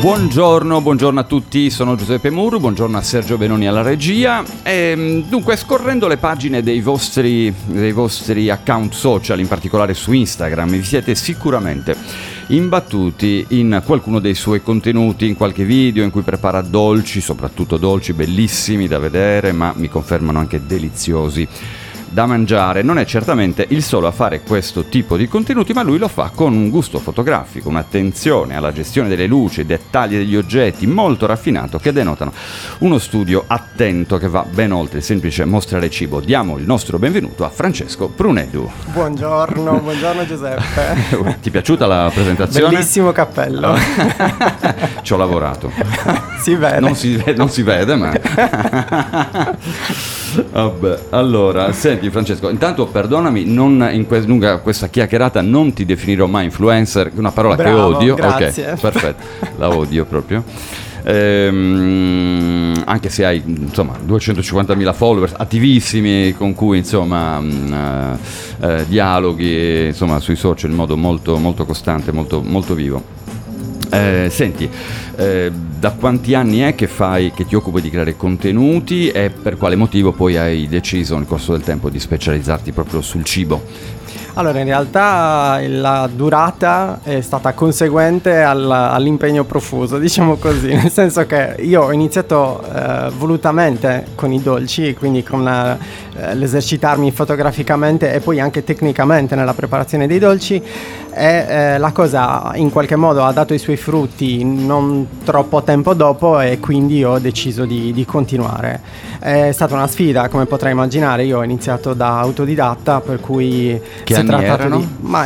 Buongiorno a tutti, sono Giuseppe Muru, buongiorno a Sergio Benoni alla regia. Dunque, scorrendo le pagine dei vostri account social, in particolare su Instagram, vi siete sicuramente imbattuti in qualcuno dei suoi contenuti, in qualche video in cui prepara dolci, soprattutto dolci bellissimi da vedere, ma mi confermano anche deliziosi da mangiare. Non è certamente il solo a fare questo tipo di contenuti, ma lui lo fa con un gusto fotografico, un'attenzione alla gestione delle luci, dettagli degli oggetti molto raffinato, che denotano uno studio attento che va ben oltre il semplice mostrare cibo. Diamo il nostro benvenuto a Francesco Prunedu. Buongiorno Giuseppe. Ti è piaciuta la presentazione? Bellissimo cappello. Ci ho lavorato. Si vede. Non si vede, ma vabbè. Allora, senti Francesco, intanto perdonami, lunga questa chiacchierata non ti definirò mai influencer, che è una parola Bravo, che odio. grazie. Ok, perfetto, la odio proprio. Anche se hai insomma 250.000 followers attivissimi con cui insomma dialoghi insomma sui social in modo molto, molto costante, molto, molto vivo. Senti, da quanti anni è che ti occupi di creare contenuti e per quale motivo poi hai deciso nel corso del tempo di specializzarti proprio sul cibo? Allora, in realtà la durata è stata conseguente all'impegno profuso, diciamo così, nel senso che io ho iniziato volutamente con i dolci, quindi con l'esercitarmi fotograficamente e poi anche tecnicamente nella preparazione dei dolci, e la cosa in qualche modo ha dato i suoi frutti non troppo tempo dopo e quindi ho deciso di continuare. È stata una sfida, come potrai immaginare. Io ho iniziato da autodidatta, per cui che anni erano? Ma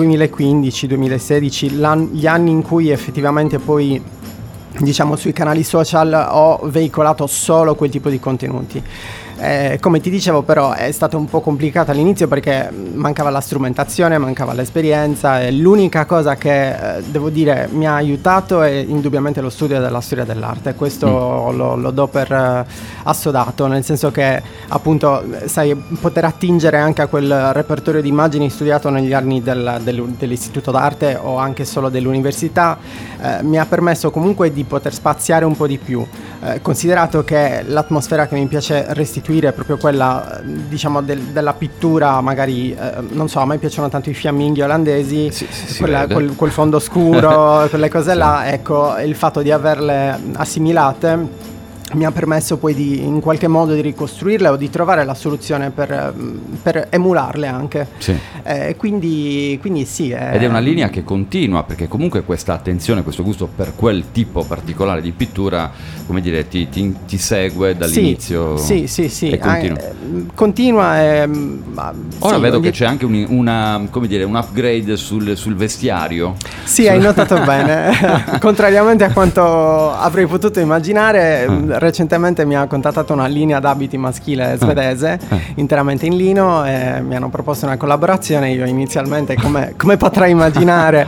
2015-2016, gli anni in cui effettivamente poi, diciamo, sui canali social ho veicolato solo quel tipo di contenuti. Come ti dicevo, però è stato un po' complicato all'inizio perché mancava la strumentazione, mancava l'esperienza, e l'unica cosa che devo dire mi ha aiutato è indubbiamente lo studio della storia dell'arte. Questo lo do per assodato, nel senso che appunto sai, poter attingere anche a quel repertorio di immagini studiato negli anni dell'istituto d'arte o anche solo dell'università mi ha permesso comunque di poter spaziare un po' di più, considerato che l'atmosfera che mi piace restituire è proprio quella, diciamo, della pittura, magari non so, a me piacciono tanto i fiamminghi olandesi, quel fondo scuro, quelle cose là. Ecco, il fatto di averle assimilate mi ha permesso poi di in qualche modo di ricostruirle o di trovare la soluzione per emularle anche. Sì. Quindi sì. Ed è una linea che continua, perché comunque questa attenzione, questo gusto per quel tipo particolare di pittura, come dire, ti segue dall'inizio. Sì. E continua. Ora vedo che c'è anche un upgrade sul vestiario. Sì, hai notato bene. Contrariamente a quanto avrei potuto immaginare, recentemente mi ha contattato una linea d'abiti maschile svedese, interamente in lino, e mi hanno proposto una collaborazione. Io inizialmente, come potrai immaginare,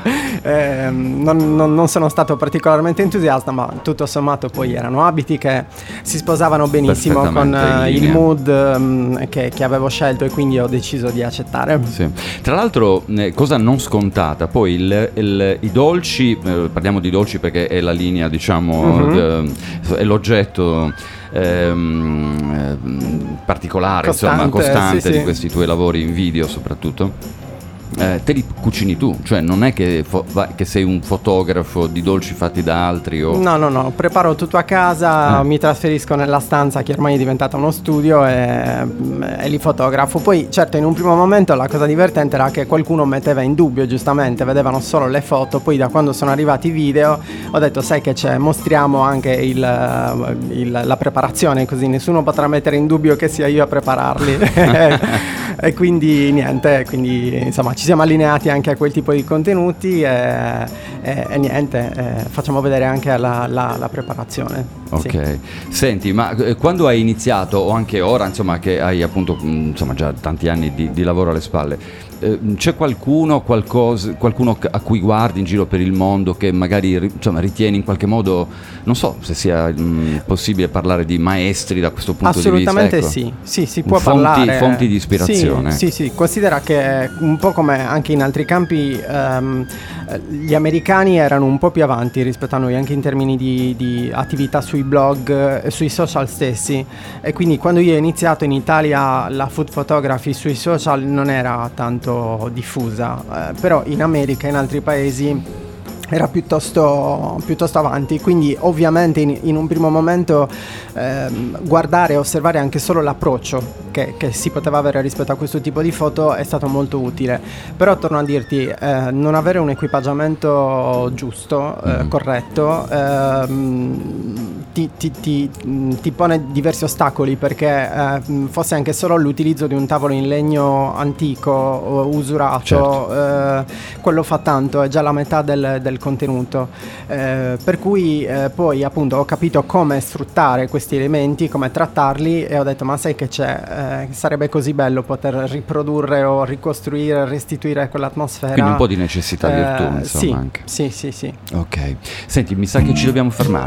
non sono stato particolarmente entusiasta, ma tutto sommato poi erano abiti che si sposavano benissimo con il mood che avevo scelto, e quindi ho deciso di accettare. Sì. Tra l'altro, cosa non scontata, poi i dolci, parliamo di dolci perché è la linea, diciamo, è l'oggetto particolare, costante sì. Di questi tuoi lavori in video soprattutto. Te li cucini tu, cioè non è che sei un fotografo di dolci fatti da altri o... No, preparo tutto a casa, mi trasferisco nella stanza che ormai è diventata uno studio e li fotografo. Poi certo, in un primo momento la cosa divertente era che qualcuno metteva in dubbio, giustamente, vedevano solo le foto. Poi da quando sono arrivati i video ho detto, sai che c'è, mostriamo anche la preparazione, così nessuno potrà mettere in dubbio che sia io a prepararli. E quindi niente, insomma ci siamo allineati anche a quel tipo di contenuti e niente, facciamo vedere anche la preparazione. Ok. Senti, ma quando hai iniziato, o anche ora, insomma, che hai appunto già tanti anni di lavoro alle spalle, c'è qualcuno a cui guardi in giro per il mondo che magari ritieni in qualche modo, non so se sia possibile parlare di maestri da questo punto di vista? Assolutamente sì, si può parlare. Fonti di ispirazione. Sì, considera che un po' come anche in altri campi gli americani erano un po' più avanti rispetto a noi, anche in termini di attività sui blog, sui social stessi, e quindi quando io ho iniziato in Italia la food photography sui social non era tanto diffusa, però in America e in altri paesi era piuttosto avanti, quindi ovviamente in un primo momento guardare e osservare anche solo l'approccio che si poteva avere rispetto a questo tipo di foto è stato molto utile. Però torno a dirti, non avere un equipaggiamento giusto, corretto, ti pone diversi ostacoli, perché fosse anche solo l'utilizzo di un tavolo in legno antico, usurato, certo. Quello fa tanto, è già la metà del contenuto, per cui poi appunto ho capito come sfruttare questi elementi, come trattarli, e ho detto ma sai che c'è, sarebbe così bello poter riprodurre o ricostruire, restituire quell'atmosfera. Quindi un po' di necessità virtù, insomma, sì, anche. Sì. Ok, senti, mi sa che ci dobbiamo fermare.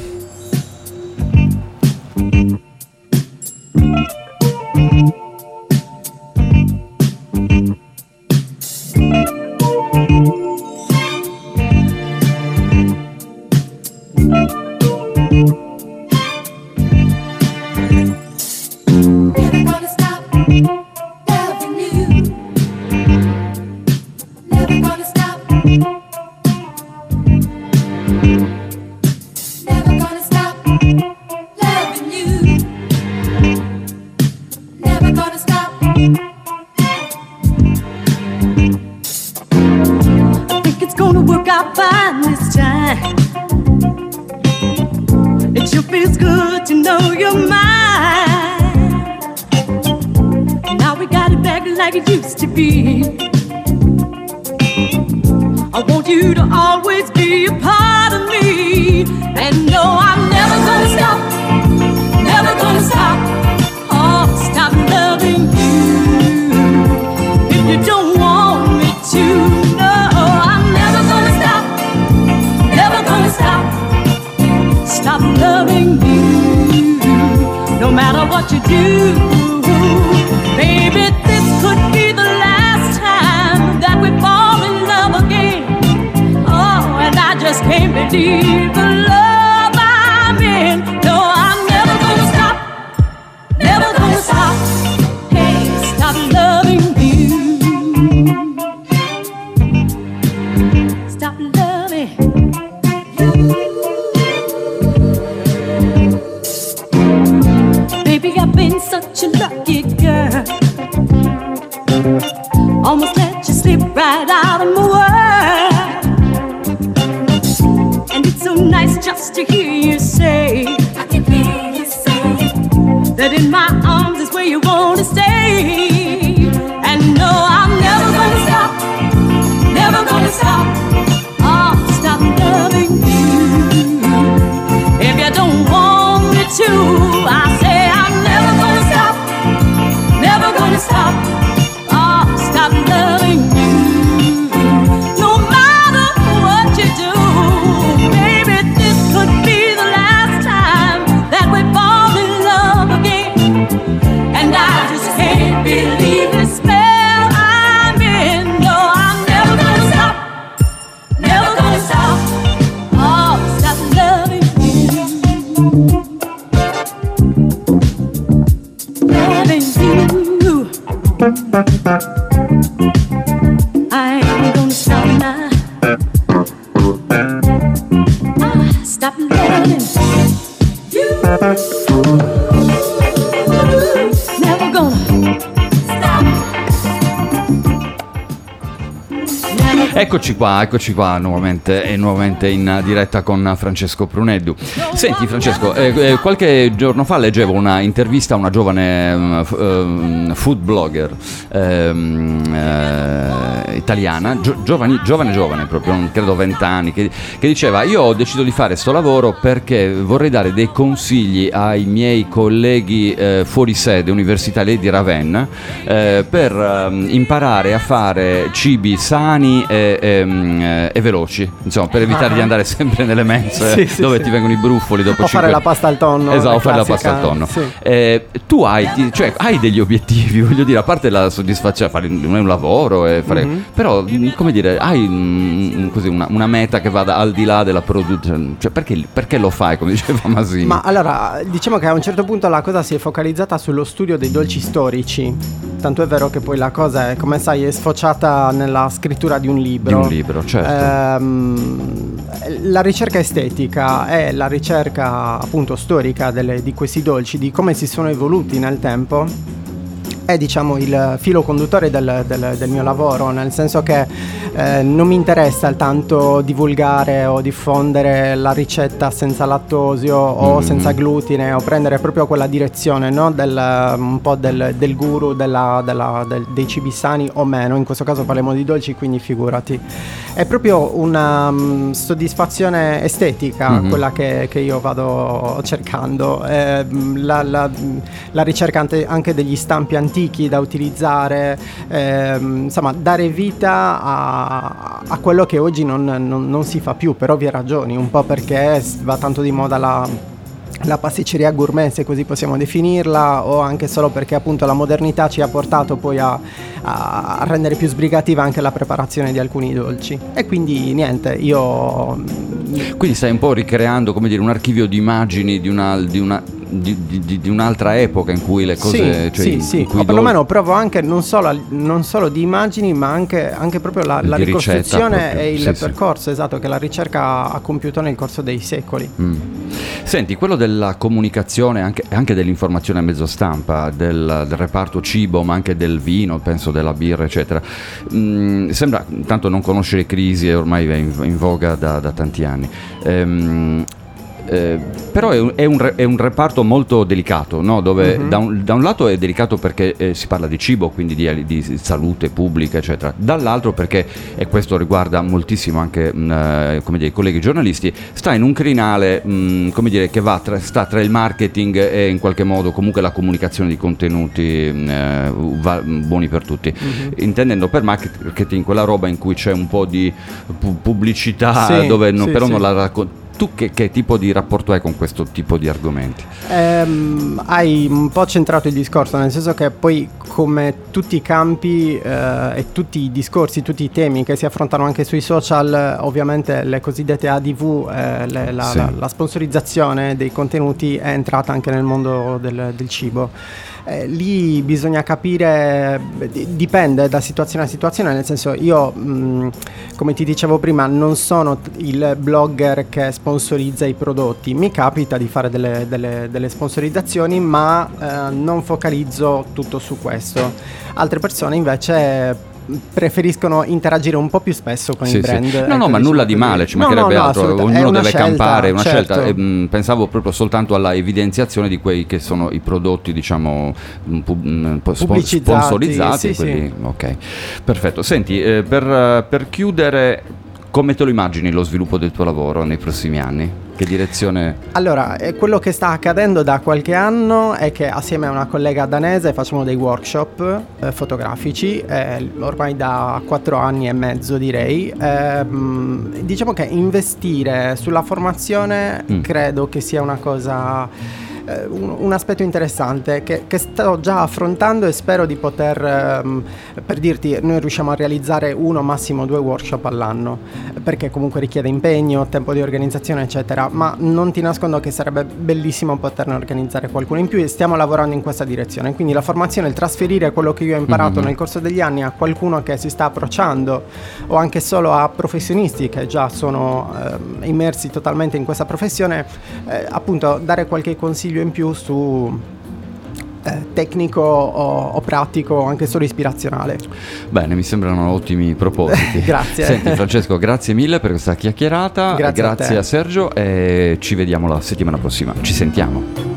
Eccoci qua nuovamente in diretta con Francesco Pruneddu. Senti Francesco, qualche giorno fa leggevo una intervista a una giovane food blogger italiana, giovane proprio, non credo 20 anni, che diceva: io ho deciso di fare sto lavoro perché vorrei dare dei consigli ai miei colleghi fuori sede, Università lei di Ravenna, per imparare a fare cibi sani e veloci, insomma, per evitare di andare sempre nelle mense dove ti vengono i bruffoli dopo o fare la pasta al tonno. Esatto, fare la pasta al tonno. Tu hai degli obiettivi, voglio dire, a parte la soddisfazione, fare un lavoro e fare, però come dire, hai così una meta che vada al di là della produzione, cioè perché lo fai, come diceva Masini? Ma allora, diciamo che a un certo punto la cosa si è focalizzata sullo studio dei dolci storici, tanto è vero che poi la cosa, come sai, è sfociata nella scrittura di un libro. Certo. La ricerca estetica è la ricerca appunto storica di questi dolci, di come si sono evoluti nel tempo. È, diciamo, il filo conduttore del mio lavoro, nel senso che non mi interessa tanto divulgare o diffondere la ricetta senza lattosio o senza glutine, o prendere proprio quella direzione, no? Un po' del guru dei cibi sani o meno. In questo caso parliamo di dolci, quindi figurati. È proprio una soddisfazione estetica quella che io vado cercando, la ricerca anche degli stampi antichi da utilizzare, insomma dare vita a quello che oggi non si fa più per ovvie ragioni, un po' perché va tanto di moda la pasticceria gourmet, se così possiamo definirla, o anche solo perché appunto la modernità ci ha portato poi a rendere più sbrigativa anche la preparazione di alcuni dolci. E quindi niente, quindi stai un po' ricreando, come dire, un archivio di immagini di un'altra epoca in cui le cose, sì, o perlomeno provo anche non solo di immagini, ma anche proprio la ricostruzione e il percorso esatto che la ricerca ha compiuto nel corso dei secoli. Senti, quello della comunicazione, anche dell'informazione a mezzo stampa, del reparto cibo, ma anche del vino, penso della birra, eccetera, sembra tanto non conoscere crisi, e ormai è in voga da tanti anni. Però è un reparto molto delicato, no? Dove da un lato è delicato perché si parla di cibo, quindi di salute pubblica, eccetera. Dall'altro perché, e questo riguarda moltissimo anche come dire, i colleghi giornalisti, sta in un crinale come dire, che sta tra il marketing e in qualche modo comunque la comunicazione di contenuti buoni per tutti, intendendo per marketing quella roba in cui c'è un po' di pubblicità dove però non la racconta. Tu che tipo di rapporto hai con questo tipo di argomenti? Hai un po' centrato il discorso, nel senso che poi, come tutti i campi e tutti i discorsi, tutti i temi che si affrontano anche sui social, ovviamente le cosiddette ADV, la sponsorizzazione dei contenuti è entrata anche nel mondo del cibo. Lì bisogna capire, dipende da situazione a situazione, nel senso, io come ti dicevo prima non sono il blogger che sponsorizza i prodotti, mi capita di fare delle sponsorizzazioni, ma non focalizzo tutto su questo. Altre persone invece preferiscono interagire un po' più spesso con i brand. No, ma nulla di male, ci mancherebbe altro, ognuno deve campare, è una certo. scelta. Pensavo proprio soltanto alla evidenziazione di quei che sono i prodotti, diciamo, sponsorizzati. Quelli. Ok, perfetto. Senti, per chiudere, come te lo immagini lo sviluppo del tuo lavoro nei prossimi anni? Che direzione? Allora, quello che sta accadendo da qualche anno è che assieme a una collega danese facciamo dei workshop fotografici, ormai da 4 anni e mezzo direi. Diciamo che investire sulla formazione credo che sia una cosa... un aspetto interessante che sto già affrontando e spero di poter, per dirti, noi riusciamo a realizzare 1 massimo 2 workshop all'anno, perché comunque richiede impegno, tempo di organizzazione eccetera, ma non ti nascondo che sarebbe bellissimo poterne organizzare qualcuno in più e stiamo lavorando in questa direzione. Quindi la formazione, il trasferire quello che io ho imparato nel corso degli anni a qualcuno che si sta approcciando, o anche solo a professionisti che già sono immersi totalmente in questa professione, appunto dare qualche consiglio in più su tecnico o pratico, anche solo ispirazionale. Bene, mi sembrano ottimi propositi. Grazie. Senti Francesco, grazie mille per questa chiacchierata. Grazie a Sergio e ci vediamo la settimana prossima. Ci sentiamo.